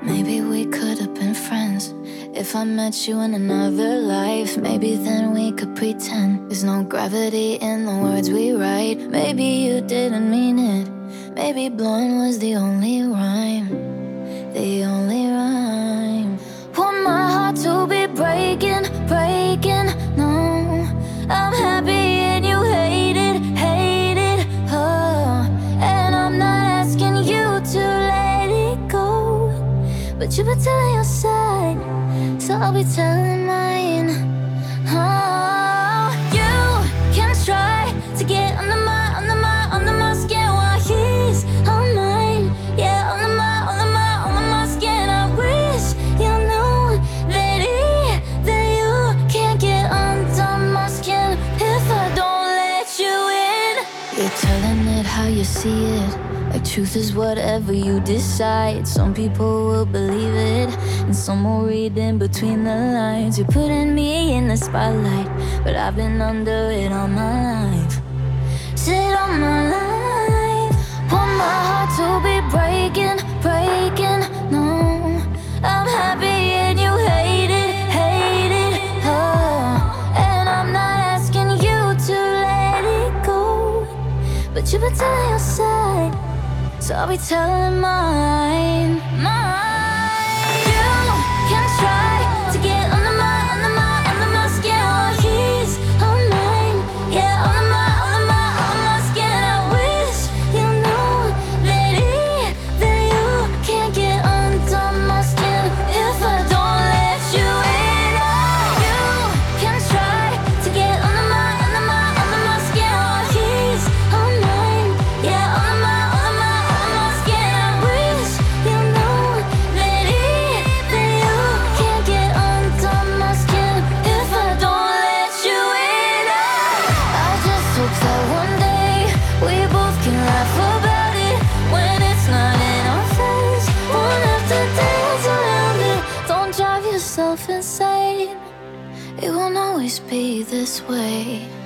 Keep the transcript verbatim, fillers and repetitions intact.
Maybe we could have been friends. If I met you in another life, maybe then we could pretend there's no gravity in the words we write. Maybe you didn't mean it. Maybe blowing was the only rhyme, the only rhyme. Want my heart to be breaking, breaking, no. I'm happy and you hate it, hate it, oh. And I'm not asking you to let it go, but you've been telling your side, so I'll be telling mine. Oh, you can try to get under my, under my, under my skin while he's on mine. Yeah, under my, under my, under my skin. I wish you knew that he, that you can't get under my skin if I don't let you in. You're telling it how you see it, like truth is whatever you decide. Some people will believe it, and some will read in between the lines. You're putting me in the spotlight, but I've been under it all my life. Sit on my life. Want my heart to be breaking, breaking, no. I'm happy and you hate it, hate it, oh. And I'm not asking you to let it go, but you've been telling your side, so I'll be telling mine, mine. You can try to get under my, under my, under my skin while he's on mine. Yeah, under my, under my, under my skin. I wish you knew that he, that you can't get under my skin if I don't let you in. Oh, you can try to get under my, under my, under my skin while he's on mine. Yeah, under my, under my, under my skin. I wish you knew that he, that you can't get under my skin if I don't let you in. Oh, I just hope that one day we both can laugh about it when it's not in our face. Won't have to dance around it. Don't drive yourself insane. It won't always be this way.